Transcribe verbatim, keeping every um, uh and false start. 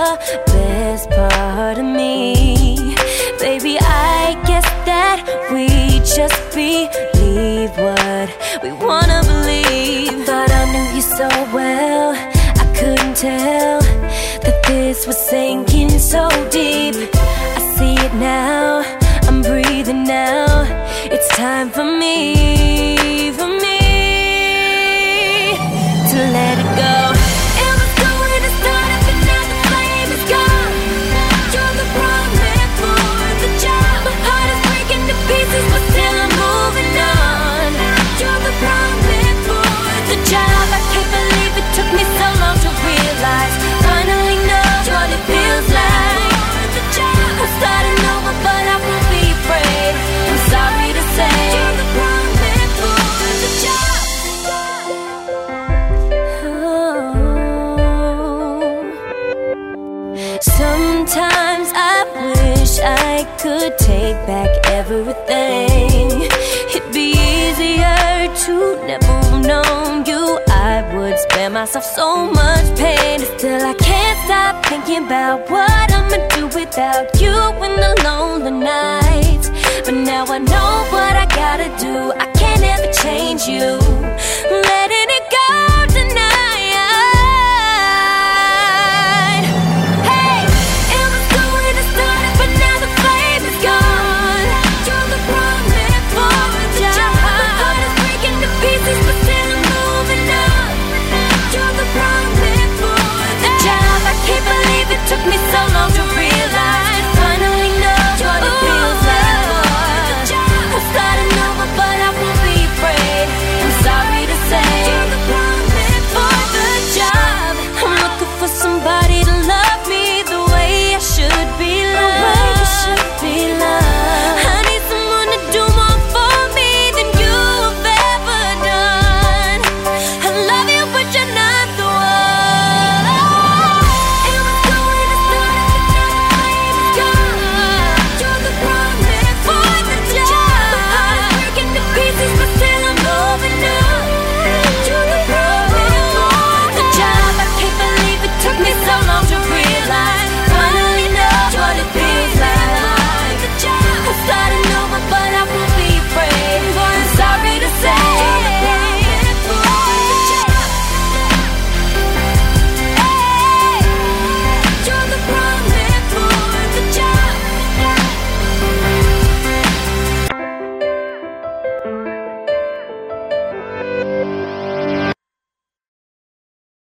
the best part of me. Baby, I guess that we just believe what we wanna believe. I thought I knew you so well, I couldn't tell that this was sinking so deep. I see it now, I'm breathing now. It's time for me, for me to let it go. It was good when it started, but now the flame is gone. You're the wrong man for the job. My heart is breaking to pieces, but still I'm moving on. You're the wrong man for the job. I can't believe it took me so long to realize. Finally know what it feels like. I'm starting over, but I won't be afraid. I'm sorry to say, you're the wrong man for the job. Oh. Sometimes I wish I could take back everything. It'd be easier to never have known you. I would spare myself so much pain. Still I can't stop thinking about what I'ma do without you in the lonely nights. But now I know what I gotta do. I can't ever change you.